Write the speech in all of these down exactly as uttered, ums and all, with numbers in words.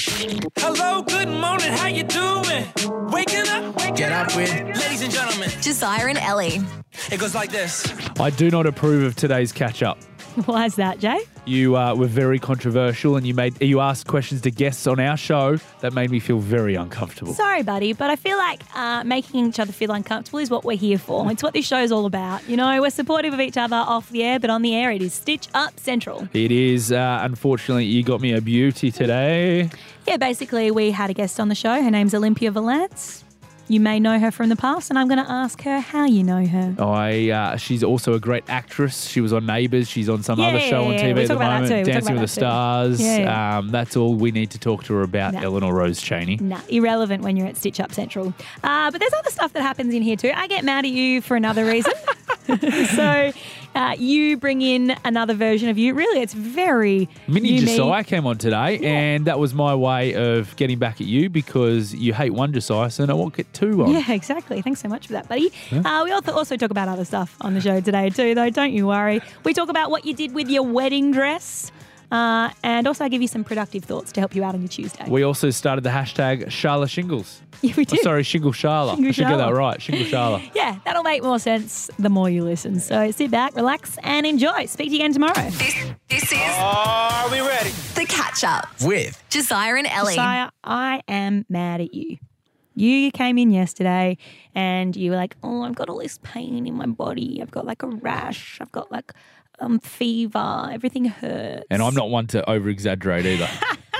Hello, good morning, how you doing? Waking up, waking Get up with ladies and gentlemen. Josiah and Ellie. It goes like this. I do not approve of today's catch-up. Why is that, Jay? You uh, were very controversial and you made you asked questions to guests on our show that made me feel very uncomfortable. Sorry, buddy, but I feel like uh, making each other feel uncomfortable is what we're here for. It's what this show is all about. You know, we're supportive of each other off the air, but on the air it is Stitch Up Central. It is. Uh, unfortunately, you got me a beauty today. Yeah, basically we had a guest on the show. Her name's Olympia Valance. You may know her from the past, and I'm going to ask her how you know her. I uh, she's also a great actress. She was on Neighbours. She's on some Yeah, other show yeah, on yeah. T V We'll at the talk about that moment, too. We'll talk Dancing about with the that too. Stars. Yeah, yeah. Um, that's all we need to talk to her about, No. Eleanor Rose Cheney. Nah, irrelevant when you're at Stitch Up Central. Uh, but there's other stuff that happens in here too. I get mad at you for another reason. so uh, you bring in another version of you. Really, it's very Mini unique. Josiah came on today, Yeah. and that was my way of getting back at you because you hate one Josiah, so I won't get two on. Yeah, exactly. Thanks so much for that, buddy. Uh, we also also talk about other stuff on the show today too, though. Don't you worry. We talk about what you did with your wedding dress. Uh, and also I give you some productive thoughts to help you out on your Tuesday. We also started the hashtag Sharla Shingles. Yeah, we Oh, did. sorry, Shingle Sharla. Shingle I should get that Sharla. right. Shingle Sharla. Yeah, that'll make more sense the more you listen. So sit back, relax, and enjoy. Speak to you again tomorrow. This, this is Are we ready? The Catch Up. with Josiah and Ellie. Josiah, I am mad at you. You came in yesterday and you were like, oh, I've got all this pain in my body. I've got like a rash. I've got like um, fever. Everything hurts. And I'm not one to over exaggerate either.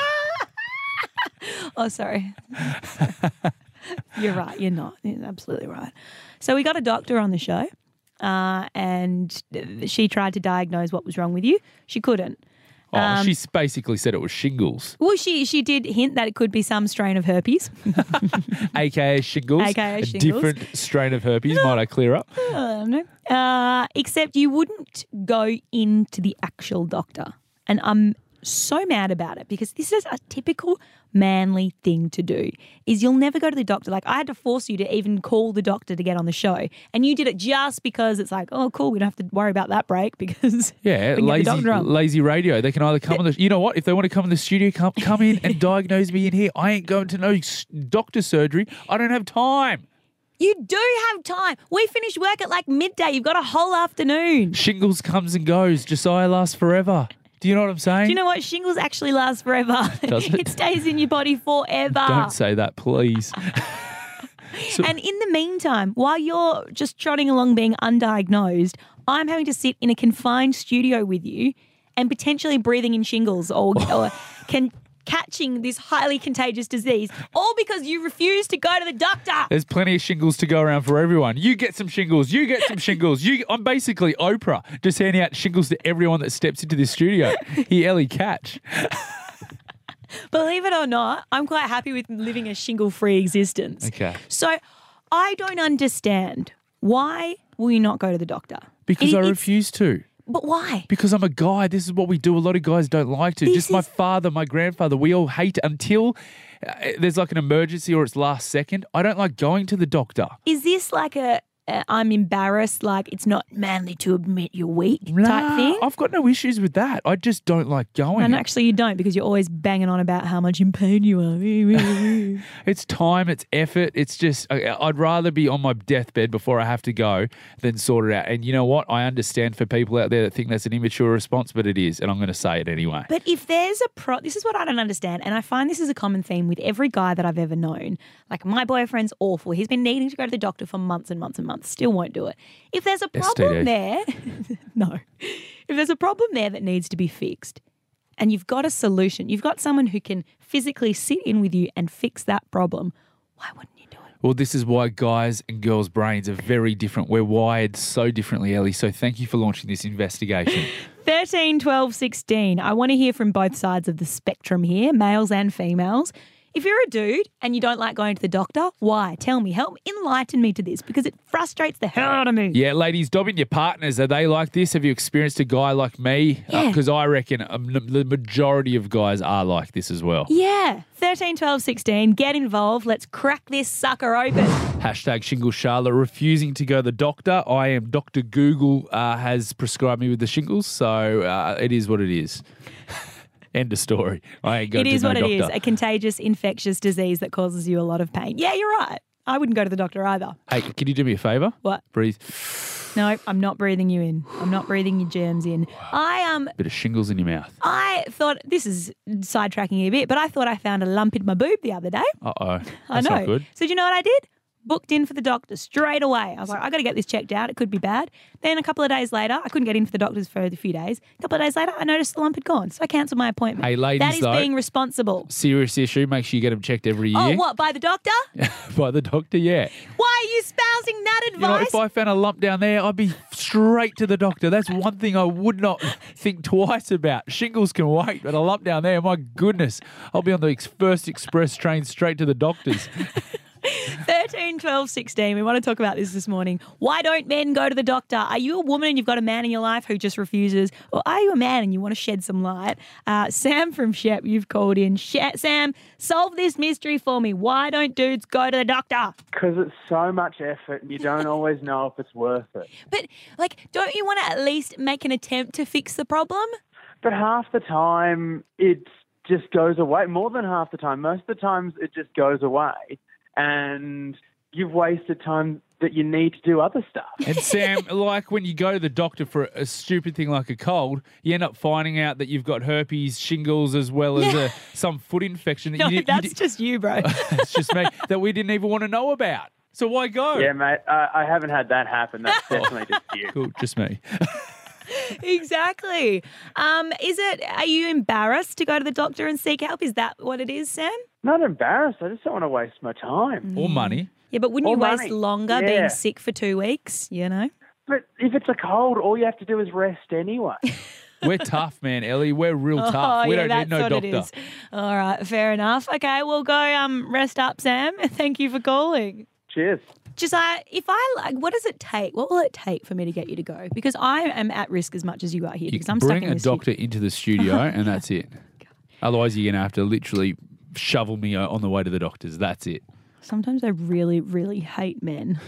Oh, sorry. You're right. You're not. You're absolutely right. So we got a doctor on the show uh, and she tried to diagnose what was wrong with you. She couldn't. Oh, Um, she basically said it was shingles, Well, she she did hint that it could be some strain of herpes. A K A shingles. A K A a shingles. different strain of herpes. Might I clear up? Uh, except you wouldn't go into the actual doctor. And I'm so mad about it because this is a typical manly thing to do is you'll never go to the doctor. Like I had to force you to even call the doctor to get on the show. And you did it just because it's like, oh, cool, we don't have to worry about that break because Yeah, we can get the lazy, doctor on. lazy radio. They can either come on the. You know what? If they want to come in the studio, come come in and diagnose me in here. I ain't going to no s- doctor surgery. I don't have time. You do have time. We finish work at like midday. You've got a whole afternoon. Shingles comes and goes. Josiah lasts forever. Do you know what I'm saying? Do you know what? Shingles actually last forever. Does it? It stays in your body forever. Don't say that, please. So- And in the meantime, while you're just trotting along being undiagnosed, I'm having to sit in a confined studio with you and potentially breathing in shingles or, or can catching this highly contagious disease, all because you refuse to go to the doctor. There's plenty of shingles to go around for everyone. You get some shingles. You get some shingles. You, I'm basically Oprah, just handing out shingles to everyone that steps into this studio. Here, Ellie, catch. Believe it or not, I'm quite happy with living a shingle-free existence. Okay. So I don't understand. Why will you not go to the doctor? Because It- I it's- refuse to. But why? Because I'm a guy. This is what we do. A lot of guys don't like to. This Just my is- father, my grandfather, we all hate until uh, there's like an emergency or it's last second. I don't like going to the doctor. Is this like a, a I'm embarrassed, like it's not manly to admit you're weak type Nah, thing? I've got no issues with that. I just don't like going. And actually you don't because you're always banging on about how much in pain you are. It's time, it's effort. It's just, I- I'd rather be on my deathbed before I have to go than sort it out. And you know what? I understand for people out there that think that's an immature response, but it is. And I'm going to say it anyway. But if there's a pro, this is what I don't understand. And I find this is a common theme with every guy that I've ever known. Like my boyfriend's awful. He's been needing to go to the doctor for months and months and months. Still won't do it. If there's a S T D. problem there, no. If there's a problem there that needs to be fixed and you've got a solution, you've got someone who can physically sit in with you and fix that problem, why wouldn't you do it? Well, this is why guys and girls' brains are very different. We're wired so differently, Ellie. So thank you for launching this investigation. thirteen, twelve, sixteen. I want to hear from both sides of the spectrum here, males and females. If you're a dude and you don't like going to the doctor, why? Tell me. Help enlighten me to this because it frustrates the hell out of me. Yeah, ladies, dobbing your partners. Are they like this? Have you experienced a guy like me? Yeah. Because I reckon um, the majority of guys are like this as well. Yeah. thirteen, twelve, sixteen. Get involved. Let's crack this sucker open. Hashtag Shingle Charlotte refusing to go to the doctor. I am Doctor Google uh, has prescribed me with the shingles, so uh, it is what it is. End of story. I ain't going It to is no what doctor. it is, a contagious infectious disease that causes you a lot of pain. Yeah, you're right. I wouldn't go to the doctor either. Hey, can you do me a favour? What? Breathe. No, I'm not breathing you in. I'm not breathing your germs in. I um Bit of shingles in your mouth. I thought, this is sidetracking you a bit, but I thought I found a lump in my boob the other day. Uh-oh. That's I know. not good. So do you know what I did? Booked in for the doctor straight away. I was like, I got to get this checked out. It could be bad. Then a couple of days later, I couldn't get in for the doctors for a few days. A couple of days later, I noticed the lump had gone. So I cancelled my appointment. Hey, ladies, that is though, being responsible. Serious issue. Make sure you get them checked every year. Oh, what, by the doctor? By the doctor, yeah. Why are you espousing that You know, advice? if I found a lump down there, I'd be straight to the doctor. That's one thing I would not think twice about. Shingles can wait, but a lump down there, my goodness, I'll be on the ex- first express train straight to the doctor's. thirteen, twelve, sixteen. We want to talk about this this morning. Why don't men go to the doctor? Are you a woman and you've got a man in your life who just refuses? Or are you a man and you want to shed some light? Uh, Sam from Shep, you've called in. She- Sam, solve this mystery for me. Why don't dudes go to the doctor? Because it's so much effort and you don't always know if it's worth it. But, like, don't you want to at least make an attempt to fix the problem? But half the time, it just goes away. More than half the time. Most of the times, it just goes away. And you've wasted time that you need to do other stuff. And Sam, like when you go to the doctor for a stupid thing like a cold, you end up finding out that you've got herpes, shingles, as well as a, some foot infection that No, you, did, that's you did, just you, bro. it's just me that we didn't even want to know about. So why go? Yeah, mate, I, I haven't had that happen. That's definitely just you. Cool, just me. Exactly. Um, is it, are you embarrassed to go to the doctor and seek help? Is that what it is, Sam? Not embarrassed. I just don't want to waste my time. Or money. Yeah, but wouldn't Or you waste money. longer Yeah. being sick for two weeks, you know? But if it's a cold, all you have to do is rest anyway. We're tough, man, Ellie. We're real tough. Oh, we yeah, don't need that's no what doctor. it is. All right, fair enough. Okay, we'll go um, rest up, Sam. Thank you for calling. Cheers. Just, uh, if I like, what does it take? What will it take for me to get you to go? Because I am at risk as much as you are here. You because can I'm stuck bring in a this doctor into the studio and that's it. Otherwise, you're going to have to literally shovel me on the way to the doctors. That's it. Sometimes I really, really hate men.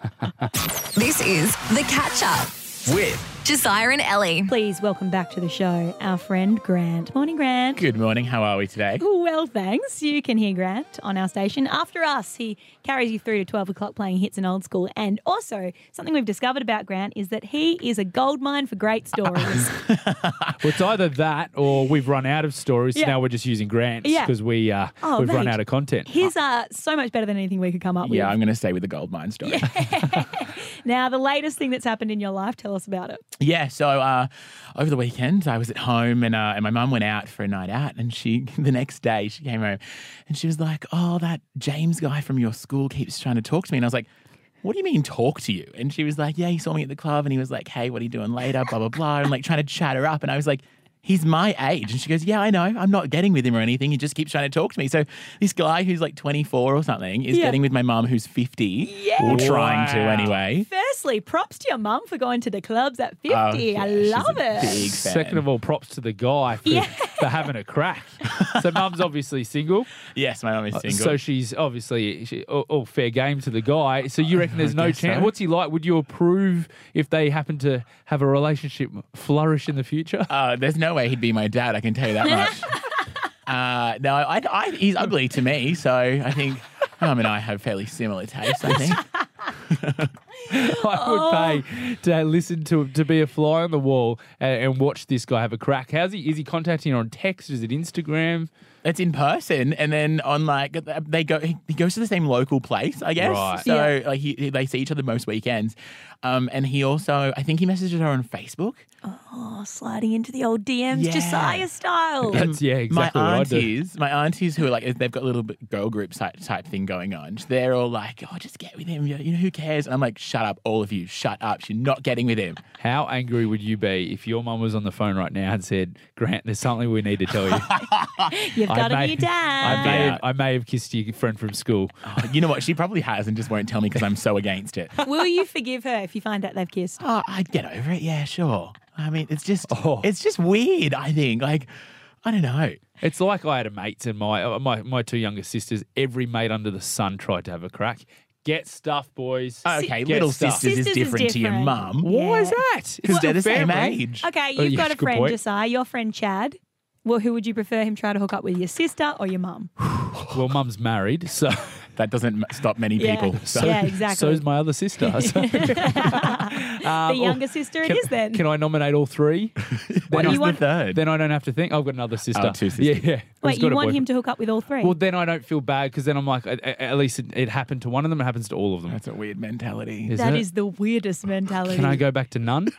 This is The Catch Up With Josiah and Ellie. Please welcome back to the show our friend Grant. Morning, Grant. Good morning. How are we today? Well, thanks. You can hear Grant on our station. After us, he carries you through to twelve o'clock playing hits and old school. And also, something we've discovered about Grant is that he is a goldmine for great stories. Well, it's either that or we've run out of stories. So Yeah. now we're just using Grant's Yeah. because we, uh, Oh, we've run mate. out of content. His are so much better than anything we could come up Yeah, with. I'm going to stay with the gold mine story. Now, the latest thing that's happened in your life, tell us about it. Yeah, so uh, over the weekend, I was at home and uh, and my mum went out for a night out. And she, the next day, she came home and she was like, "Oh, that James guy from your school keeps trying to talk to me." And I was like, "What do you mean talk to you?" And she was like, "Yeah, he saw me at the club and he was like, 'Hey, what are you doing later?' Blah, blah, blah." And like trying to chat her up. And I was like, "He's my age." And she goes, "Yeah, I know. I'm not getting with him or anything. He just keeps trying to talk to me." So this guy who's like twenty-four or something is Yeah. getting with my mum who's fifty. Yeah. Or trying to Wow. anyway. Firstly, props to your mum for going to the clubs at fifty. Oh, yeah, I she's love a it. big fan. Second of all, props to the guy for, Yeah. for having a crack. So mum's obviously single. Yes, my mum is single. So she's obviously she, all, all fair game to the guy. So you reckon there's I no guess chance? so. What's he like? Would you approve if they happen to have a relationship flourish in the future? Uh, there's no way he'd be my dad, I can tell you that much. uh, no, I, I, he's ugly to me, so I think Mum and I have fairly similar tastes, I think. I would pay to listen to to be a fly on the wall and, and watch this guy have a crack. How's he? Is he contacting you on text? Is it Instagram? It's in person, and then on like they go. He, he goes to the same local place, I guess. Right. So Yeah. like he, he- they see each other most weekends, um, and he also I think he messages her on Facebook. Oh, sliding into the old D Ms, Yeah. Josiah style. That's yeah, exactly my what I do. aunties, my aunties who are like they've got a little bit girl group type, type thing going on. They're all like, "Oh, just get with him. You know, who cares?" And I'm like, "Shut up, all of you. Shut up. You're not getting with him." How angry would you be if your mum was on the phone right now and said, "Grant, there's something we need to tell you." You've got I a may, new dad. I may, Yeah. have, I may have kissed your friend from school. Oh, you know what? She probably has and just won't tell me because I'm so against it. Will you forgive her if you find out they've kissed? Oh, I'd get over it. Yeah, sure. I mean, it's just, Oh. it's just weird. I think, like, I don't know. It's like I had a mates and my uh, my my two younger sisters. Every mate under the sun tried to have a crack. Get stuff, boys. Okay, Get little stuff. sisters, Sisters is is different to your different. mum Yeah. Why is that? because It's they're the still same family. age. Okay, Oh, you've yes, got a good friend, point. Josiah, your friend Chad. Well, who would you prefer him try to hook up with, your sister or your mum? Well, mum's married, so That doesn't m- stop many Yeah. people. So. Yeah, exactly. so's my other sister. So- The younger sister it can, is then. Can I nominate all three? What then, is you the want- third? then I don't have to think. I've got another sister. Oh, two sisters. Yeah, yeah. Wait, Who's you got a want him boyfriend. to hook up with all three? Well, then I don't feel bad because then I'm like, at, at least it, it happened to one of them. It happens to all of them. That's a weird mentality. Is That it? is the weirdest mentality. Can I go back to none?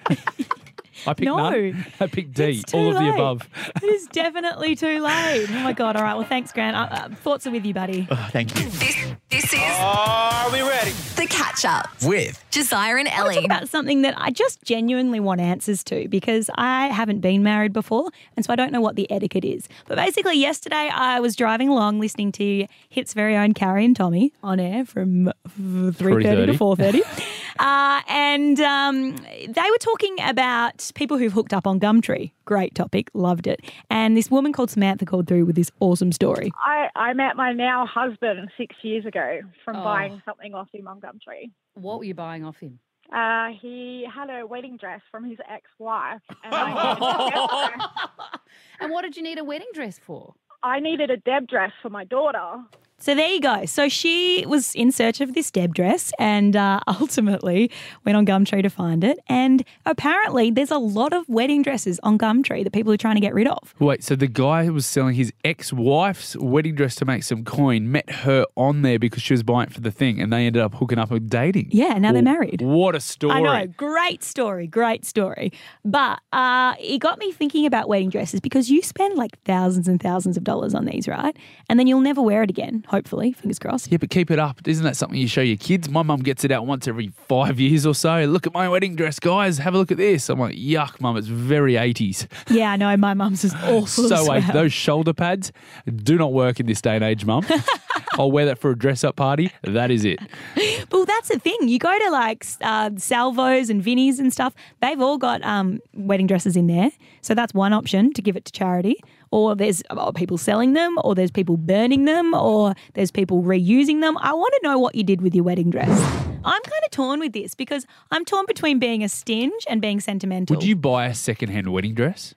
I picked No. none. I picked D. It's too All of the late. above. It is definitely too late. Oh my God. All right. Well, thanks, Grant. Uh, uh, thoughts are with you, buddy. Oh, thank you. This, this is Are we ready? The Catch Up. With Josiah and Talk Ellie. about something that I just genuinely want answers to because I haven't been married before and so I don't know what the etiquette is. But basically yesterday I was driving along listening to Hit's very own Carrie and Tommy on air from three thirty to four thirty. uh, and um, they were talking about people who've hooked up on Gumtree. Great topic. Loved it. And this woman called Samantha called through with this awesome story. I, I met my now husband six years ago from Oh. buying something off him on Gumtree. What were you buying off him? Uh, he had a wedding dress from his ex-wife, and I needed, a Deb, And what did you need a wedding dress for? I needed a Deb dress for my daughter. So there you go. So she was in search of this Deb dress and uh, ultimately went on Gumtree to find it. And apparently there's a lot of wedding dresses on Gumtree that people are trying to get rid of. Wait, so the guy who was selling his ex-wife's wedding dress to make some coin met her on there because she was buying it for the thing and they ended up hooking up and dating. Yeah, now they're Well, married. What a story. I know, great story, great story. But uh, it got me thinking about wedding dresses because you spend like thousands and thousands of dollars on these, right? And then you'll never wear it again, hopefully, fingers crossed. Yeah, but keep it up. Isn't that something you show your kids? My mum gets it out once every five years or so. Look at my wedding dress, guys. Have a look at this. I'm like, yuck, mum. It's very eighties. Yeah, I know, my mum's is awful as So well. eight, those shoulder pads do not work in this day and age, mum. I'll wear that for a dress-up party. That is it. Well, that's the thing. You go to like uh, Salvos and Vinnies and stuff. They've all got um, wedding dresses in there. So that's one option to give it to charity. Or there's uh, people selling them, or there's people burning them, or there's people reusing them. I want to know what you did with your wedding dress. I'm kind of torn with this because I'm torn between being a stinge and being sentimental. Would you buy a second-hand wedding dress?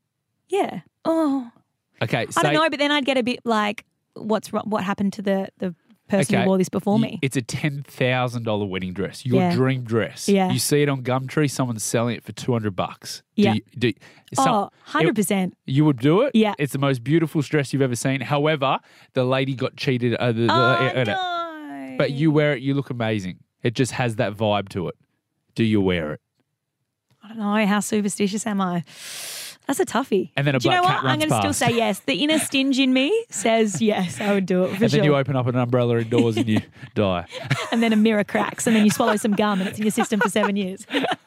Yeah. Oh, Okay, I say, don't know, but then I'd get a bit like, what's wro- what happened to the the person Okay, who wore this before you- me? It's a ten thousand dollars wedding dress. Your Yeah. dream dress. Yeah. You see it on Gumtree, someone's selling it for two hundred bucks. Yeah. Do you, do, some- Oh, one hundred percent. You would do it? Yeah. It's the most beautiful dress you've ever seen. However, the lady got cheated. Uh, the, the, Oh, uh, no. But you wear it, you look amazing. It just has that vibe to it. Do you wear it? I don't know. How superstitious am I? That's a toughie. And then a do you know black what? cat I'm runs going to past. still say yes. The inner stinge in me says yes, I would do it for And sure. then you open up an umbrella indoors and you die. and then a mirror cracks and then you swallow some gum and it's in your system for seven years.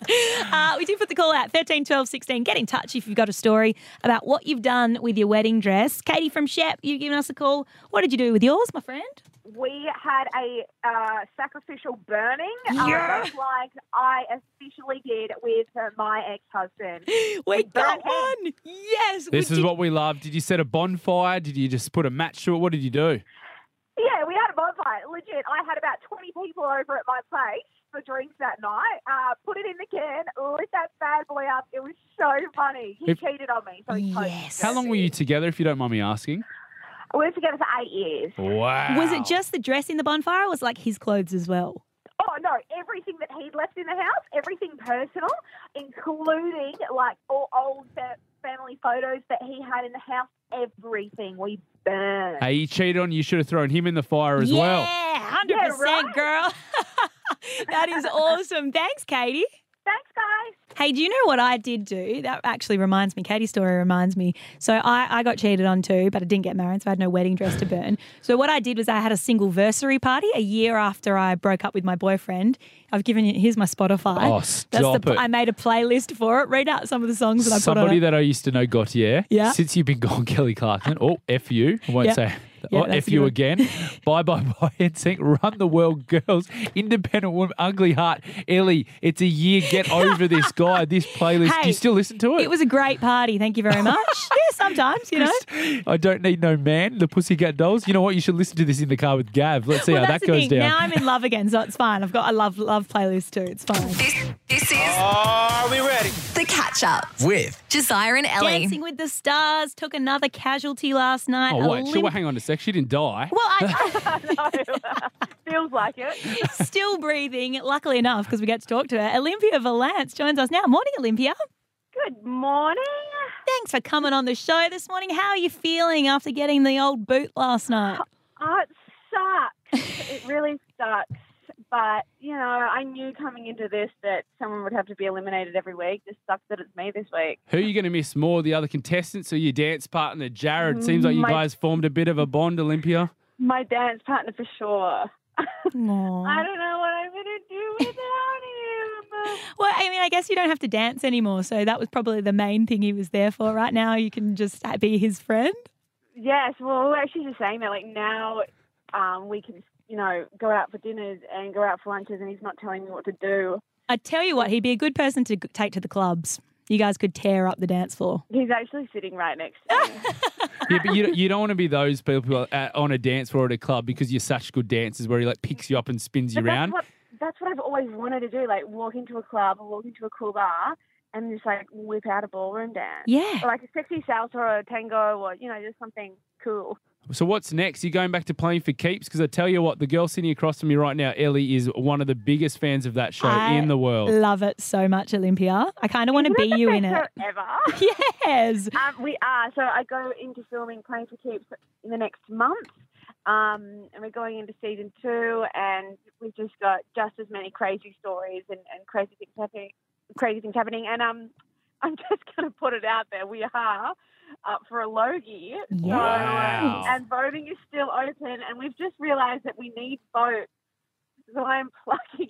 uh, we did put the call out, thirteen, twelve, sixteen. Get in touch if you've got a story about what you've done with your wedding dress. Katie from Shep, you've given us a call. What did you do with yours, my friend? We had a uh, sacrificial burning, Yeah. uh, just like I officially did with uh, my ex-husband. We got burnt one. Yes. This we is did- what we love. Did you set a bonfire? Did you just put a match to it? What did you do? Yeah, we had a bonfire. Legit, I had about twenty people over at my place for drinks that night. Uh, put it in the can, lit that bad boy up. It was so funny. He If- cheated on me, so he totally Yes. How long were you together, if you don't mind me asking? We were together for eight years. Wow. Was it just the dress in the bonfire or was it like his clothes as well? Oh, no, everything that he'd left in the house, everything personal, including like all old fa- family photos that he had in the house, everything we burned. Hey, he cheated on you. You should have thrown him in the fire as yeah, well. one hundred percent, right. girl. That is awesome. Thanks, Katie. Thanks, guys. Hey, do you know what I did do? That actually reminds me. Katie's story reminds me. So I, I got cheated on too, but I didn't get married, so I had no wedding dress to burn. So what I did was I had a single-versary party a year after I broke up with my boyfriend. I've given you, here's my Spotify. Oh, That's stop the, it. I made a playlist for it. Read out some of the songs that I put on Somebody it. that I used to know got, yeah. Yeah. Since you've been gone, Kelly Clarkson. Oh, F you. I won't Yeah. say. Yeah, or that's F a you good one. again. Bye bye bye. N Sync, Run the World Girls, Independent Woman, Ugly Heart. Ellie, it's a year. Get over this guy, this playlist. Do Hey, you still listen to it? It was a great party. Thank you very much. Yeah, sometimes, you know. I Don't Need No Man, the Pussycat Dolls. You know what? You should listen to this in the car with Gav. Let's see Well, how that's that the goes thing. down. Now I'm in love again, so it's fine. I've got a love love playlist too. It's fine. This, this is Are we ready? The Catch Up. With Josiah and Ellie. Dancing with the Stars took another casualty last night. Oh, wait. Olymp- Sure, hang on a sec. She didn't die. Well, I, Feels like it. still breathing, luckily enough, because we get to talk to her. Olympia Valance joins us now. Morning, Olympia. Good morning. Thanks for coming on the show this morning. How are you feeling after getting the old boot last night? Oh, it sucks. It really sucks. But, you know, I knew coming into this that someone would have to be eliminated every week. Just sucks that it's me this week. Who are you going to miss more, the other contestants or your dance partner, Jared? Seems like you My- guys formed a bit of a bond, Olympia. My dance partner for sure. Aw. I don't know what I'm going to do without him. Well, I mean, I guess you don't have to dance anymore, so that was probably the main thing he was there for. Right now, you can just be his friend. Yes, well, we're actually just saying that, like, now um, we can, you know, go out for dinners and go out for lunches and he's not telling me what to do. I tell you what, he'd be a good person to g- take to the clubs. You guys could tear up the dance floor. He's actually sitting right next to me. Yeah, but you, you don't want to be those people at, on a dance floor at a club because you're such good dancers where he like picks you up and spins you But around. That's what, that's what I've always wanted to do, like walk into a club or walk into a cool bar and just like whip out a ballroom dance. Yeah. Or like a sexy salsa or a tango or, you know, just something cool. So what's next? You going back to playing for keeps? Because I tell you what, the girl sitting across from me right now, Ellie, is one of the biggest fans of that show I in the world. love it so much, Olympia. I kind of want to Isn't be that the you in best it. show ever? Yes. Um, we are. So I go into filming Playing for Keeps in the next month. Um, and we're going into season two, and we've just got just as many crazy stories and, and crazy things happening. Crazy things happening, and um, I'm just going to put it out there. We are up for a Logie, Wow. so, and voting is still open, and we've just realised that we need votes. So I'm plugging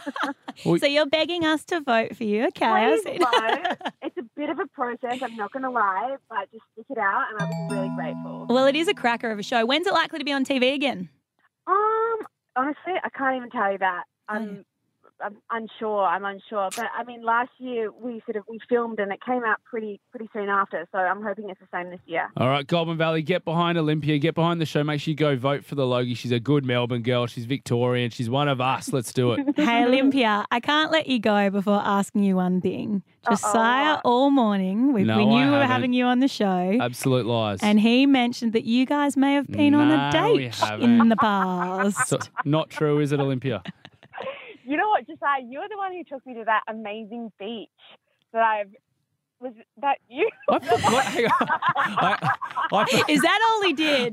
it. So you're begging us to vote for you. Okay. I Please see. vote. It's a bit of a process, I'm not going to lie, but just stick it out, and I'll be really grateful. Well, it is a cracker of a show. When's it likely to be on T V again? Um, honestly, I can't even tell you that. Oh, I'm, I'm unsure. I'm unsure. But I mean, last year we sort of we filmed and it came out pretty pretty soon after. So I'm hoping it's the same this year. All right, Goulburn Valley, get behind Olympia, get behind the show. Make sure you go vote for the Logie. She's a good Melbourne girl. She's Victorian. She's one of us. Let's do it. Hey, Olympia, I can't let you go before asking you one thing. Josiah, Uh-oh. all morning, we, No, we knew I we were haven't. having you on the show. Absolute lies. And he mentioned that you guys may have been on a No, we date haven't. in the past. So, not true, is it, Olympia? You know what, Josiah? You're the one who took me to that amazing beach that I've. Was that you? I forgot, hang on. I, I, Is that all he did?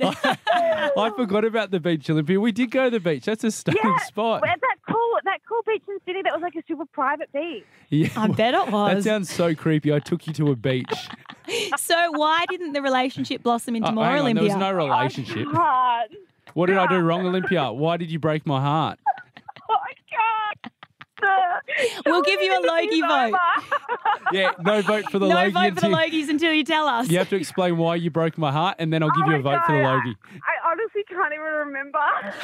I forgot about the beach, Olympia. We did go to the beach. That's a stunning Yeah, spot. Well, that cool, that cool beach in Sydney that was like a super private beach. Yeah, I bet it That was. sounds so creepy. I took you to a beach. So why didn't the relationship blossom into Oh, more, hang on, there Olympia? was no relationship. God. What did I do wrong, Olympia? Why did you break my heart? Oh my God. We'll give you a Logie vote. Yeah, no vote for the No Logie vote for the until Logies until you tell us. you have to explain why you broke my heart, and then I'll give Oh you a my vote for the God, Logie. I honestly can't even remember.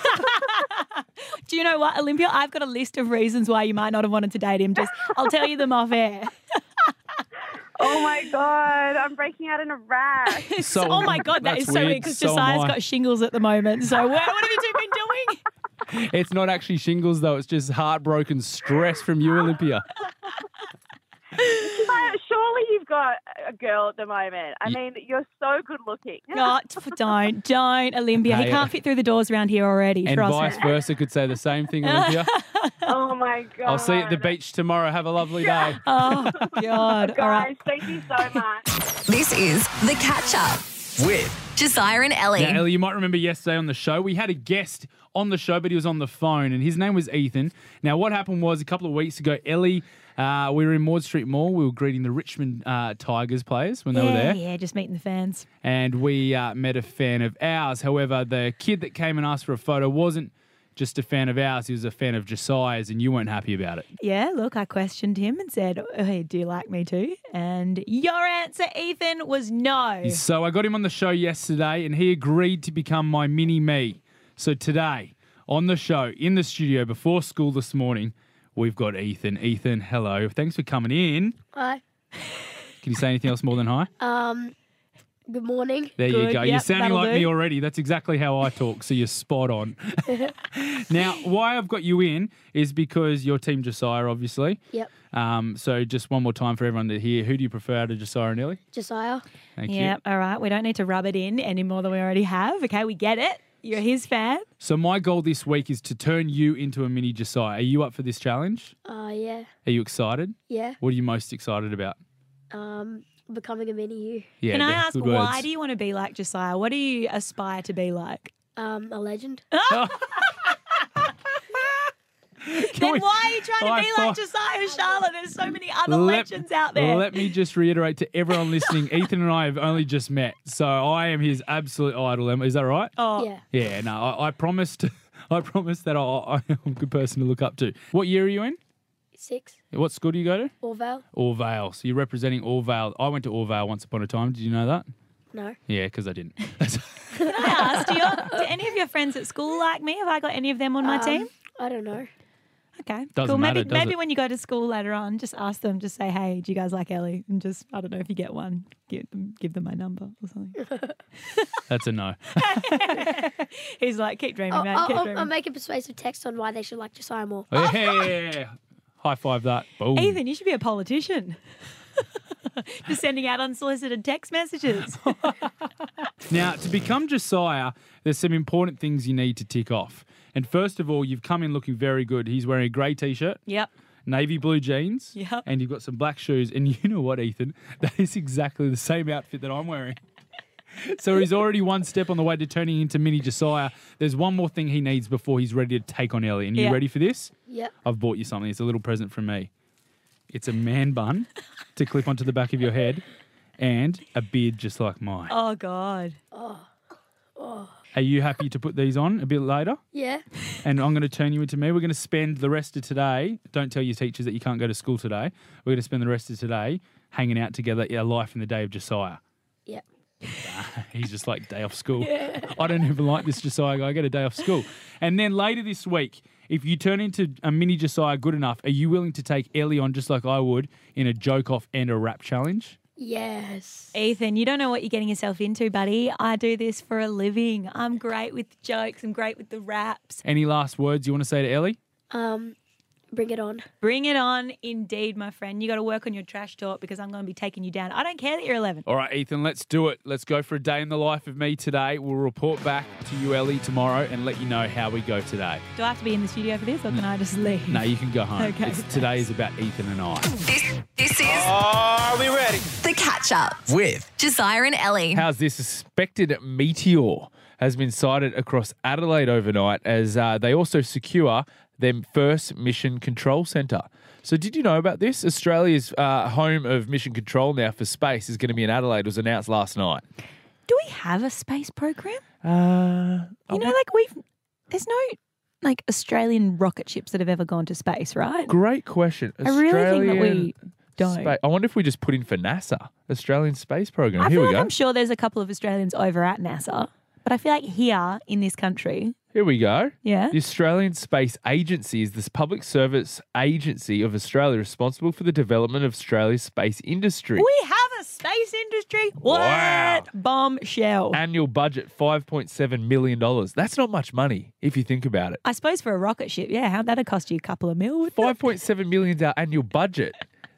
Do you know what, Olympia? I've got a list of reasons why you might not have wanted to date him. Just I'll tell you them off air. Oh my God, I'm breaking out in a rash. So- oh my God, that that's is so weird. weird because So am Josiah's I. got shingles at the moment. So what, what have you two been doing? It's not actually shingles, though. It's just heartbroken stress from you, Olympia. Josiah, surely you've got a girl at the moment. I mean, you're so good looking. Oh, t- don't, don't, Olympia. He Hey, can't fit through the doors around here already. And Trust vice me. versa could say the same thing, Olympia. Oh my God. I'll see you at the beach tomorrow. Have a lovely day. Oh God! All right. Guys, thank you so much. This is The Catch Up. with Josiah and Ellie. Now, Ellie, you might remember yesterday on the show, we had a guest on the show, but he was on the phone, and his name was Ethan. Now, what happened was a couple of weeks ago, Ellie, uh, we were in Maud Street Mall. We were greeting the Richmond uh, Tigers players when they yeah, were there. yeah, just meeting the fans. And we uh, met a fan of ours. However, the kid that came and asked for a photo wasn't just a fan of ours. He was a fan of Josiah's, and you weren't happy about it. Yeah, look, I questioned him and said, hey, do you like me too? And your answer, Ethan, was no. So I got him on the show yesterday, and he agreed to become my mini-me. So today, on the show, in the studio, before school this morning, we've got Ethan. Ethan, hello. Thanks for coming in. Hi. Can you say anything else more than hi? Um, good morning. There Good. you go. Yep, You're sounding that'll like do. me already. That's exactly how I talk, so you're spot on. Now, why I've got you in is because you're Team Josiah, obviously. Yep. Um, so just one more time for everyone to hear. Who do you prefer out of Josiah and Ellie? Josiah. Thank Yeah, you. all right. We don't need to rub it in any more than we already have. Okay, we get it. You're his fan. So my goal this week is to turn you into a mini Josiah. Are you up for this challenge? Uh, yeah. Are you excited? Yeah. What are you most excited about? Um, becoming a mini you. Yeah, Can I the- ask, good why words. do you want to be like Josiah? What do you aspire to be like? Um, a legend. Then we- why are you trying to I be thought- like Josiah Charlotte? There's so many other Let- legends out there. Let me just reiterate to everyone listening, Ethan and I have only just met, so I am his absolute idol. Emma. Is that right? oh, Yeah. Yeah, no, I, I promised I promised that I, I am a good person to look up to. What year are you in? Six. What school do you go to? Orville. Orvale. So you're representing Orvale. I went to Orvale once upon a time. Did you know that? No. Yeah, because I didn't. Can I ask, do, your, do any of your friends at school like me? Have I got any of them on my Um, team? I don't know. Okay. Doesn't cool. matter, Maybe, does maybe it? when you go to school later on, just ask them, just say, hey, do you guys like Ellie? And just, I don't know if you get one, give them, give them my number or something. That's a no. He's like, keep dreaming, I'll, mate. I'll, keep I'll, dreaming. I'll make a persuasive text on why they should like Josiah more. Yeah. High five that. Boom. Ethan, you should be a politician. Just sending out unsolicited text messages. Now, to become Josiah, there's some important things you need to tick off. And first of all, you've come in looking very good. He's wearing a grey T-shirt, Yep. navy blue jeans, Yep. and you've got some black shoes. And you know what, Ethan? That is exactly the same outfit that I'm wearing. So he's already one step on the way to turning into mini Josiah. There's one more thing he needs before he's ready to take on Ellie. And you Yeah. ready for this? Yep. I've bought you something. It's a little present from me. It's a man bun to clip onto the back of your head and a beard just like mine. Oh, God. Are you happy to put these on a bit later? Yeah. And I'm going to turn you into me. We're going to spend the rest of today. Don't tell your teachers that you can't go to school today. We're going to spend the rest of today hanging out together. Yeah, life in the day of Josiah. Yep. He's just like day off school. I don't even like this Josiah guy. I get a day off school. And then later this week, if you turn into a mini Josiah good enough, are you willing to take Ellie on just like I would in a joke off and a rap challenge? Yes. Ethan, you don't know what you're getting yourself into, buddy. I do this for a living. I'm great with jokes. I'm great with the raps. Any last words you want to say to Ellie? Um, bring it on. Bring it on, indeed, my friend. You got to work on your trash talk because I'm going to be taking you down. I don't care that you're eleven. All right, Ethan, let's do it. Let's go for a day in the life of me today. We'll report back to you, Ellie, tomorrow and let you know how we go today. Do I have to be in the studio for this or can I just leave? No, you can go home. Okay. It's, today is about Ethan and I. This, this is Are we ready? The Catch Up. With Josiah and Ellie. How's this? A suspected meteor has been sighted across Adelaide overnight as uh, they also secure their first mission control centre. So did you know about this? Australia's uh, home of mission control now for space is going to be in Adelaide. It was announced last night. Do we have a space program? Uh, You know, like we've, there's no like Australian rocket ships that have ever gone to space, right? Great question. I really think that we Australian don't. spa- I wonder if we just put in for NASA, Australian Space Program. I Here feel we like go. I'm sure there's a couple of Australians over at NASA, but I feel like here in this country, Here we go. Yeah. The Australian Space Agency is this public service agency of Australia responsible for the development of Australia's space industry. we have a space industry. What? Wow. Bombshell. Annual budget five point seven million dollars. That's not much money if you think about it. I suppose for a rocket ship, yeah, how that'd cost you a couple of mil. wouldn't it? five point seven million dollars our annual budget.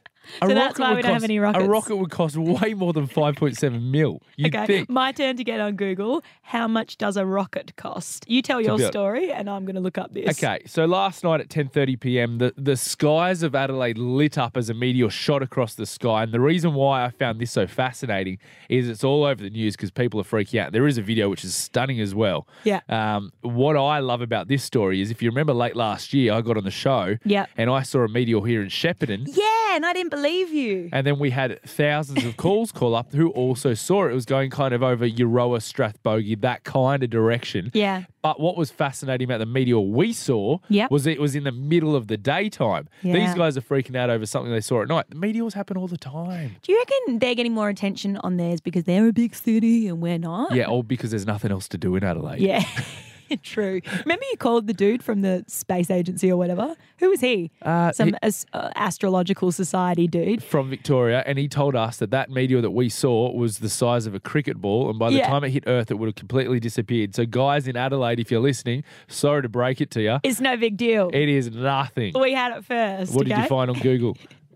A So that's rocket why would we don't have cost- any rockets. A rocket would cost way more than five point seven mil. You'd Okay, think. my turn to get on Google. How much does a rocket cost? You tell your build. story, and I'm going to look up this. Okay, so last night at ten thirty p.m, the, the skies of Adelaide lit up as a meteor shot across the sky. And the reason why I found this so fascinating is it's all over the news because people are freaking out. There is a video which is stunning as well. Yeah. Um, what I love about this story is if you remember late last year, I got on the show Yep. and I saw a meteor here in Shepparton. Yeah, and I didn't believe you. And then we had thousands of calls call up who also saw it. It was going kind of over Euroa, Strathbogie, that kind of direction. Yeah. But what was fascinating about the meteor we saw Yep. was it was in the middle of the daytime. Yeah. These guys are freaking out over something they saw at night. The meteors happen all the time. Do you reckon they're getting more attention on theirs because they're a big city and we're not? Yeah, all because there's nothing else to do in Adelaide. Yeah. True. Remember you called the dude from the space agency or whatever? Who was he? Uh, Some he- as- uh, astrological society dude. From Victoria, and he told us that that meteor that we saw was the size of a cricket ball, and by the Yeah. time it hit Earth, it would have completely disappeared. So, guys in Adelaide, if you're listening, sorry to break it to you, It's no big deal. it is nothing. We had it first. What did okay? you find on Google?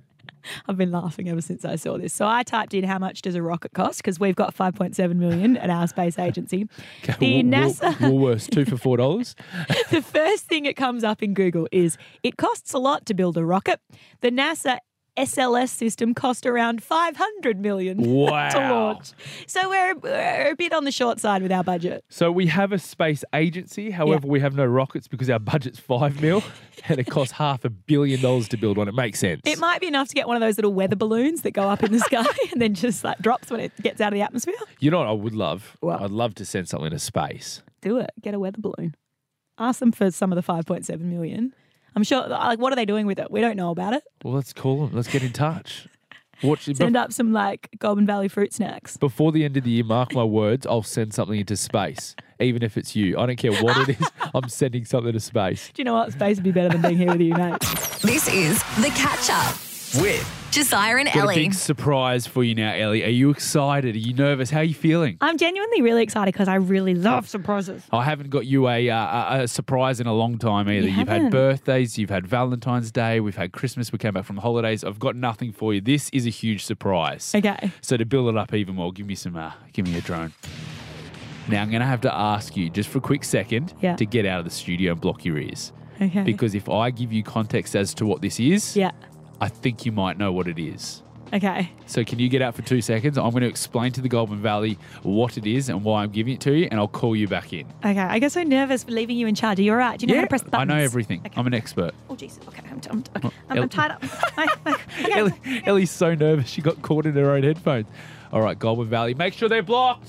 I've been laughing ever since I saw this. So I typed in how much does a rocket cost because we've got five point seven million at our space agency. The Wool- Wool- NASA, Woolworths, two for four dollars. the first thing it comes up in Google is it costs a lot to build a rocket. The NASA S L S system cost around five hundred million Wow. to launch. So we're, we're a bit on the short side with our budget. So we have a space agency. However, we have no rockets because our budget's five mil, and it costs half a billion dollars to build one. It makes sense. It might be enough to get one of those little weather balloons that go up in the sky and then just like drops when it gets out of the atmosphere. You know what I would love? What? I'd love to send something to space. Do it. Get a weather balloon. Ask them for some of the five point seven million. I'm sure, like, what are they doing with it? We don't know about it. Well, let's call them. Let's get in touch. Watch Send up some, like, Goulburn Valley fruit snacks. Before the end of the year, mark my words, I'll send something into space, even if it's you. I don't care what it is. I'm sending something to space. Do you know what? Space would be better than being here with you, mate. This is The Catch Up With Josiah and got a Ellie. big surprise for you now, Ellie. Are you excited? Are you nervous? How are you feeling? I'm genuinely really excited because I really love surprises. I haven't got you a, uh, a a surprise in a long time either. You You've had haven't? birthdays, you've had Valentine's Day, we've had Christmas, we came back from the holidays. I've got nothing for you. This is a huge surprise. Okay. So to build it up even more, give me some, uh, give me a drone. Now I'm going to have to ask you just for a quick second Yeah. to get out of the studio and block your ears. Okay. Because if I give you context as to what this is, Yeah. I think you might know what it is. Okay. So can you get out for two seconds? I'm going to explain to the Goulburn Valley what it is and why I'm giving it to you, and I'll call you back in. Okay. I get so nervous for leaving you in charge. Are you all right? Do you know how to press the I buttons? know everything. Okay. I'm an expert. Oh, Jesus. Okay. I'm, I'm, okay. I'm, El- I'm tied up. Okay. Ellie, Ellie's so nervous she got caught in her own headphones. All right, Goulburn Valley, make sure they're blocked.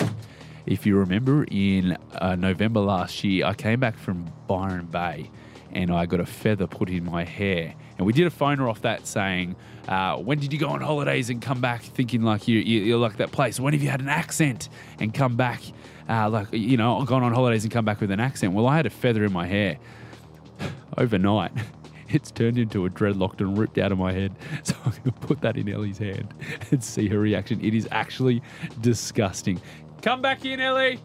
If you remember, in uh, November last year, I came back from Byron Bay and I got a feather put in my hair. And we did a phoner off that saying, uh, when did you go on holidays and come back thinking like you, you, you're like that place? When have you had an accent and come back, uh, like, you know, gone on holidays and come back with an accent? Well, I had a feather in my hair overnight. It's turned into a dreadlock and ripped out of my head. So I'm going to put that in Ellie's hand and see her reaction. It is actually disgusting. Come back in, Ellie.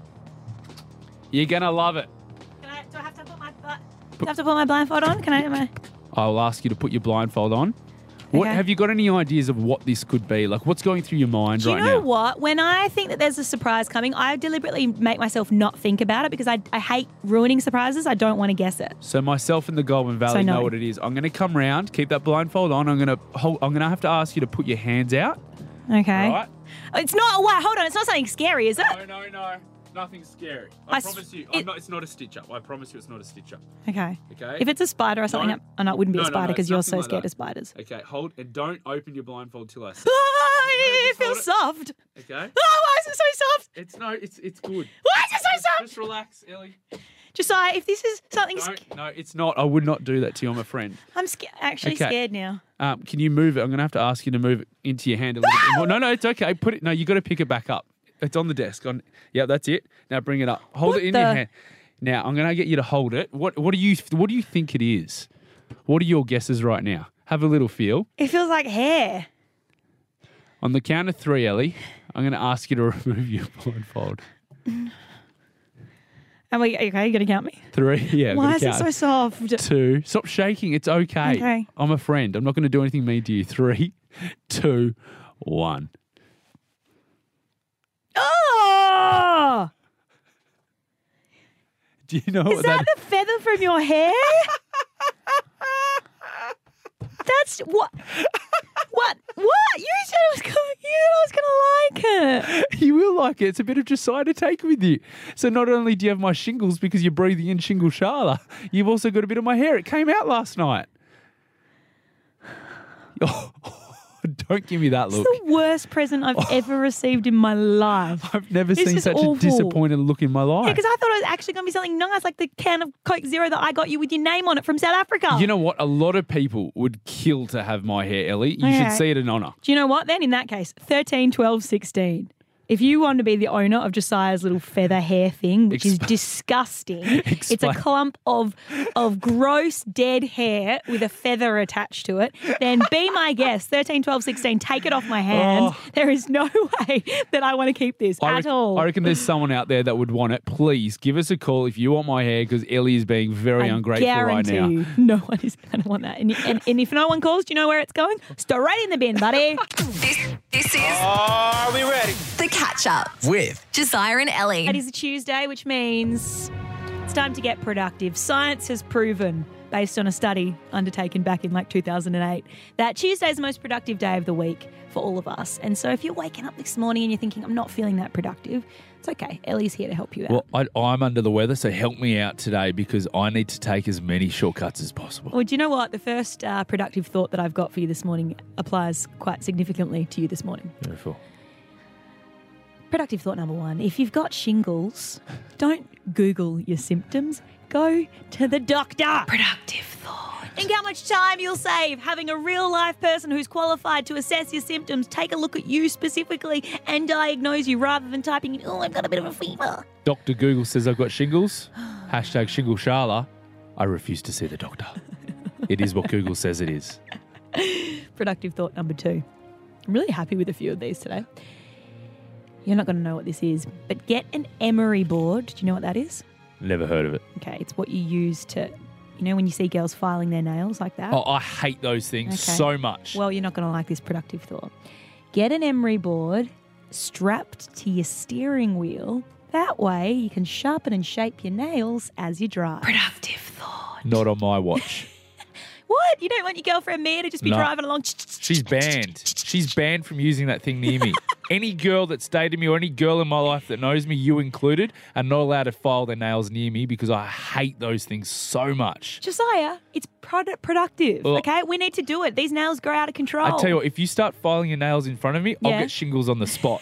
You're going to love it. Can I, do I have to put my do I have to put my blindfold on? Can I do my... I'll ask you to put your blindfold on. What Okay. have you got any ideas of what this could be? Like, what's going through your mind Do you right know now? what? When I think that there's a surprise coming, I deliberately make myself not think about it because I, I hate ruining surprises. I don't want to guess it. So myself and the Goulburn Valley So no. know what it is. I'm going to come round, keep that blindfold on. I'm going to hold. I'm going to have to ask you to put your hands out. Okay. Right? It's not. Wait, hold on. It's not something scary, is it? No, no, no. Nothing scary. I I, s- promise you. it- I'm not, it's not a stitch up. I promise you, it's not a stitch up. Okay. Okay. If it's a spider or something, Don't- oh no, it wouldn't be No, a no, spider no, because you're nothing so like scared that. of spiders. Okay, hold and don't open your blindfold till I say. Ah, it just hold feels it. soft. Okay. Oh, why is it so soft? It's no. It's it's good. Why is it so Just, soft? just relax, Ellie. Josiah, if this is something, sc- No, no, it's not. I would not do that to you. I'm a friend. I'm sca- actually Okay. scared now. Um, can you move it? I'm going to have to ask you to move it into your hand a little bit more. No, no, it's okay. Put it. No, you got to pick it back up. It's on the desk. On. Yeah, that's it. Now bring it up. Hold What it in the- your hand. Now I'm going to get you to hold it. What What do you What do you think it is? What are your guesses right now? Have a little feel. It feels like hair. On the count of three, Ellie, I'm going to ask you to remove your blindfold. Am we okay? You gonna count me? Three. Yeah. I'm Why gonna is it count. so soft? Two. Stop shaking. It's okay. Okay. I'm a friend. I'm not going to do anything mean to you. Three, two, one. Oh! Do you know Is what that that the feather from your hair? That's what. What? What? You said I was going. You said I was going to like it. You will like it. It's a bit of Josiah to take with you. So not only do you have my shingles because you're breathing in shingle Shala, you've also got a bit of my hair. It came out last night. Don't give me that look. It's the worst present I've ever received in my life. I've never This seen is such awful. a disappointed look in my life. Yeah, because I thought it was actually going to be something nice, like the can of Coke Zero that I got you with your name on it from South Africa. You know what? A lot of people would kill to have my hair, Ellie. You Okay. should see it in honour. Do you know what then? In that case, thirteen, twelve, sixteen. If you want to be the owner of Josiah's little feather hair thing, which is Exp- disgusting, it's a Explain. clump of of gross dead hair with a feather attached to it, then be my guest. thirteen, twelve, sixteen, take it off my hands. Oh. There is no way that I want to keep this I at reckon, all. I reckon there's someone out there that would want it. Please give us a call if you want my hair because Ellie is being very I ungrateful right guarantee now. you, no one is going to want that. And, and, and if no one calls, do you know where it's going? Straight in the bin, buddy. This, this is Are we ready? The Catch Up With Josiah and Ellie. It is a Tuesday, which means it's time to get productive. Science has proven, based on a study undertaken back in like two thousand eight, that Tuesday is the most productive day of the week for all of us. And so if you're waking up this morning and you're thinking, I'm not feeling that productive, it's okay. Ellie's here to help you out. Well, I, I'm under the weather, so help me out today because I need to take as many shortcuts as possible. Well, do you know what? The first uh, productive thought that I've got for you this morning applies quite significantly to you this morning. Beautiful. Productive thought number one. If you've got shingles, don't Google your symptoms. Go to the doctor. Productive thought. Think how much time you'll save having a real life person who's qualified to assess your symptoms, take a look at you specifically and diagnose you rather than typing in, oh, I've got a bit of a fever. Doctor Google says I've got shingles. Hashtag shingle Sharla. I refuse to see the doctor. It is what Google says it is. Productive thought number two. I'm really happy with a few of these today. You're not going to know what this is, but get an emery board. Do you know what that is? Never heard of it. Okay, it's what you use to, you know, when you see girls filing their nails like that. Oh, I hate those things Okay. so much. Well, you're not going to like this productive thought. Get an emery board strapped to your steering wheel. That way you can sharpen and shape your nails as you drive. Productive thought. Not on my watch. What? You don't want your girlfriend Mia to just be No. driving along? She's banned. She's banned from using that thing near me. Any girl that's dated me or any girl in my life that knows me, you included, are not allowed to file their nails near me because I hate those things so much. Josiah, it's produ- productive, Well- okay? We need to do it. These nails grow out of control. I tell you what, if you start filing your nails in front of me, Yeah. I'll get shingles on the spot.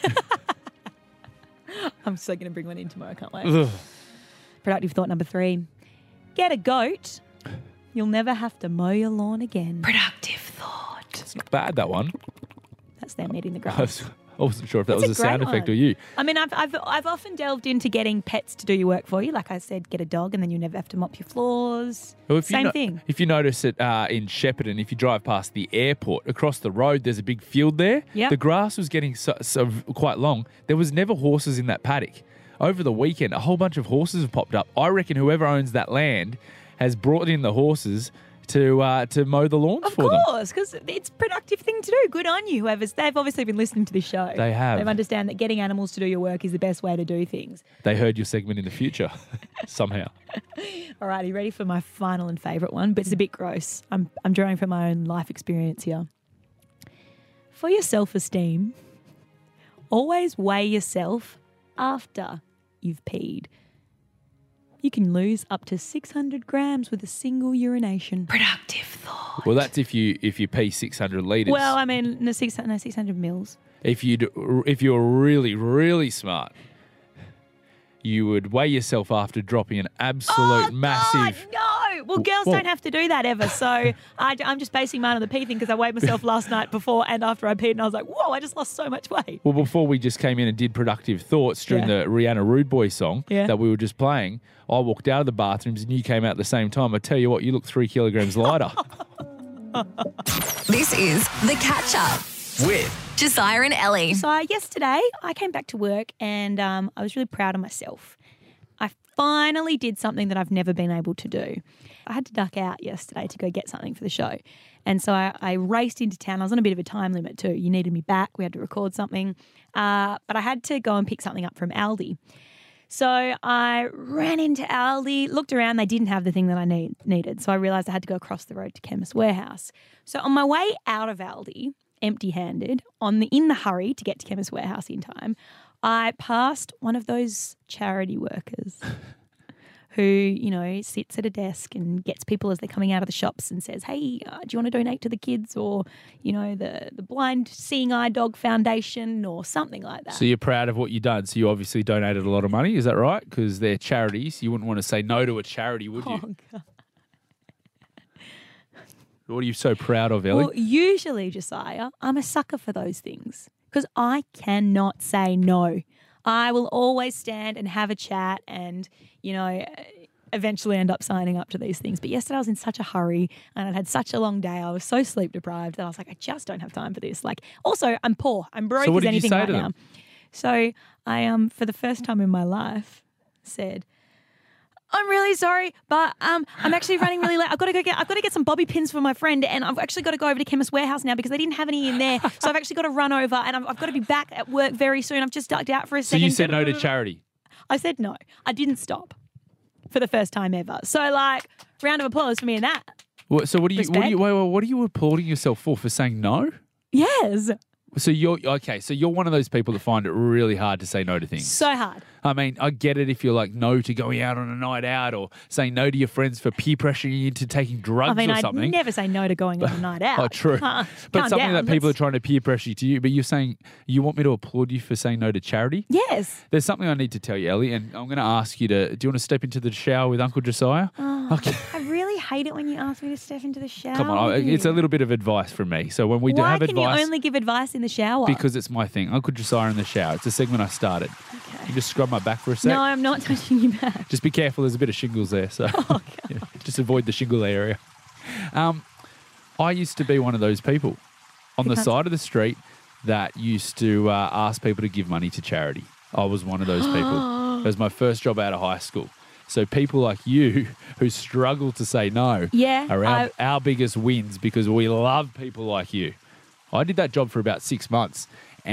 I'm so going to bring one in tomorrow. I can't wait. Ugh. Productive thought number three. Get a goat. You'll never have to mow your lawn again. Productive thought. It's not bad, that one. That's them eating the I grass. was- I wasn't sure if that That's was a a sound great effect one. or you. I mean, I've, I've I've often delved into getting pets to do your work for you. Like I said, get a dog and then you never have to mop your floors. Well, if you Same no- thing. If you notice it uh, in Shepparton, if you drive past the airport, across the road, there's a big field there. Yep. The grass was getting so, so quite long. There was never horses in that paddock. Over the weekend, a whole bunch of horses have popped up. I reckon whoever owns that land has brought in the horses to uh, to mow the lawns Of for them. course, because it's a productive thing to do. Good on you, whoever's. They've obviously been listening to this show. They have. They understand that getting animals to do your work is the best way to do things. They heard your segment in the future somehow. All right, are you ready for my final and favourite one? But it's a bit gross. I'm I'm drawing from my own life experience here. For your self-esteem, always weigh yourself after you've peed. You can lose up to six hundred grams with a single urination. Productive thought. Well, that's if you if you pee six hundred litres. Well, I mean, no, six, no, six hundred mils. if you if you're really really smart, you would weigh yourself after dropping an absolute Oh, massive. God, no. Well, girls Well- don't have to do that ever. So I, I'm just basing mine on the pee thing because I weighed myself last night before and after I peed, and I was like, whoa, I just lost so much weight. Well, before we just came in and did productive thoughts during Yeah. the Rihanna Rude Boy song Yeah. that we were just playing, I walked out of the bathrooms and you came out at the same time. I tell you what, you look three kilograms lighter. This is The Catch Up with Josiah and Ellie. So yesterday I came back to work and um, I was really proud of myself. I finally did something that I've never been able to do. I had to duck out yesterday to go get something for the show. And so I, I raced into town. I was on a bit of a time limit too. You needed me back. We had to record something. Uh, but I had to go and pick something up from Aldi. So I ran into Aldi, looked around. They didn't have the thing that I need, needed. So I realised I had to go across the road to Chemist Warehouse. So on my way out of Aldi, empty-handed, on the in the hurry to get to Chemist Warehouse in time, I passed one of those charity workers who, you know, sits at a desk and gets people as they're coming out of the shops and says, hey, uh, do you want to donate to the kids or, you know, the, the Blind Seeing Eye Dog Foundation or something like that. So you're proud of what you've done. So you obviously donated a lot of money. Is that right? Because they're charities. You wouldn't want to say no to a charity, would you? Oh, God. What are you so proud of, Ellie? Well, usually, Josiah, I'm a sucker for those things because I cannot say no. I will always stand and have a chat and, you know, eventually end up signing up to these things. But yesterday I was in such a hurry and I'd had such a long day. I was so sleep deprived that I was like, I just don't have time for this. Like, also, I'm poor. I'm broke So what as did you anything say right to now. them? So I, um, for the first time in my life, said, I'm really sorry, but um, I'm actually running really late. I've got to go get. I've got to get some bobby pins for my friend, and I've actually got to go over to Chemist Warehouse now because they didn't have any in there. So I've actually got to run over, and I've, I've got to be back at work very soon. I've just ducked out for a So second. you said no to charity. I said no. I didn't stop for the first time ever. So like, round of applause for me and that. What, so what do you? What do you? Wait, wait, what are you applauding yourself for? For saying no? Yes. So you're okay. So you're one of those people that find it really hard to say no to things. So hard. I mean, I get it if you're like no to going out on a night out or saying no to your friends for peer pressuring you into taking drugs I mean, or I'd something. never say no to going on a night out. Oh, true. Uh, but calm something down. that people Let's- are trying to peer pressure you to you. But you're saying you want me to applaud you for saying no to charity? Yes. There's something I need to tell you, Ellie, and I'm going to ask you to. Do you want to step into the shower with Uncle Josiah? Oh, Okay. I really hate it when you ask me to step into the shower. Come on, I- with it's a you. little bit of advice from me. So when we do Why have can advice, you only give advice in the shower? because it's my thing. Uncle Josiah in the shower. It's a segment I started. Okay. You just scrub my back for a sec. No, I'm not touching you back. Just be careful. There's a bit of shingles there, so Oh, yeah, just avoid the shingle area. Um, I used to be one of those people on the Because- side of the street that used to uh, ask people to give money to charity. I was one of those people. It was my first job out of high school. So people like you who struggle to say no Yeah, are our, I- our biggest wins because we love people like you. I did that job for about six months.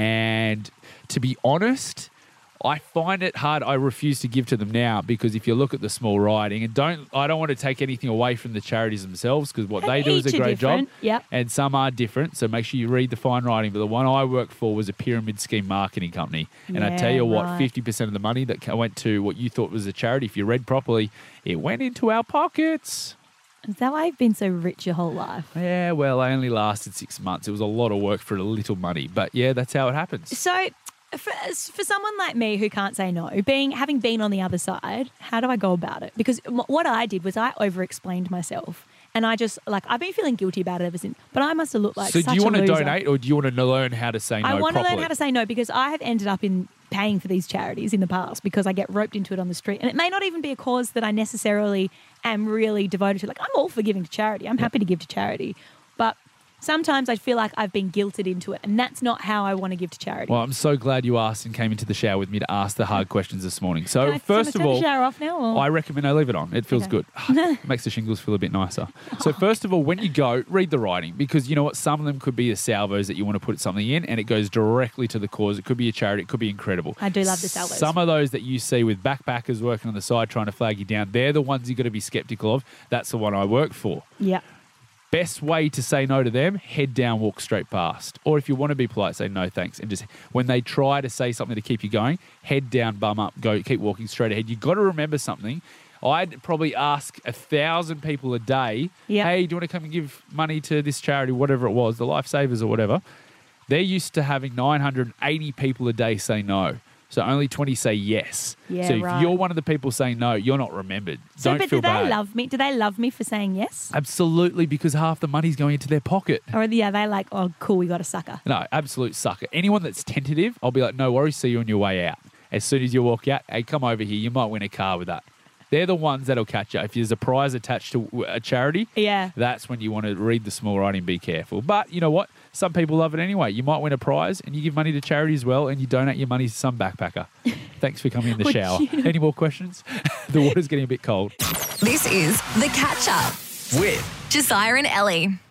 And to be honest, I find it hard. I refuse to give to them now because if you look at the small writing, and don't, I don't want to take anything away from the charities themselves because what And they do is a each are great job. different, yep. And some are different. So make sure you read the fine writing. But the one I worked for was a pyramid scheme marketing company. And I tell Yeah, you what, right. fifty percent of the money that went to what you thought was a charity, if you read properly, it went into our pockets. Is that why you've been so rich your whole life? Yeah, well, I only lasted six months. It was a lot of work for a little money. But yeah, that's how it happens. So, for, for someone like me who can't say no, being having been on the other side, how do I go about it? Because m- what I did was I over-explained myself. And I just, like, I've been feeling guilty about it ever since. But I must have looked like so such do you a want to loser. donate or do you want to learn how to say no I want to properly? learn how to say no because I have ended up in paying for these charities in the past because I get roped into it on the street. And it may not even be a cause that I necessarily am really devoted to. Like, I'm all for giving to charity. I'm happy to give to charity. But sometimes I feel like I've been guilted into it. And that's not how I want to give to charity. Well, I'm so glad you asked and came into the shower with me to ask the hard questions this morning. So, Can I- first can of I turn all, the shower off now, or? I recommend I leave it on. It feels Okay. good. It makes the shingles feel a bit nicer. So, first of all, when you go, read the writing because you know what? Some of them could be a salvos that you want to put something in and it goes directly to the cause. It could be a charity. It could be incredible. I do love the salvos. Some of those that you see with backpackers working on the side trying to flag you down, they're the ones you've got to be skeptical of. That's the one I work for. Yeah. Best way to say no to them, head down, walk straight past. Or if you want to be polite, say no thanks. And just when they try to say something to keep you going, head down, bum up, go, keep walking straight ahead. You've got to remember something. I'd probably ask a thousand people a day, Yep. hey, do you want to come and give money to this charity, whatever it was, the Lifesavers or whatever? They're used to having nine hundred eighty people a day say no. So only twenty say yes. Yeah, so if right. you're one of the people saying no, you're not remembered. So, Don't but feel do they bad. love me? Do they love me for saying yes? Absolutely, because half the money's going into their pocket. Or yeah, they like, oh, cool, we got a sucker. No, absolute sucker. Anyone that's tentative, I'll be like, no worries, see you on your way out. As soon as you walk out, hey, come over here, you might win a car with that. They're the ones that'll catch you. If there's a prize attached to a charity, Yeah. that's when you want to read the small writing, be careful. But you know what? Some people love it anyway. You might win a prize and you give money to charity as well and you donate your money to some backpacker. Thanks for coming in the Would shower. you- Any more questions? The water's getting a bit cold. This is The Catch Up with Josiah and Ellie.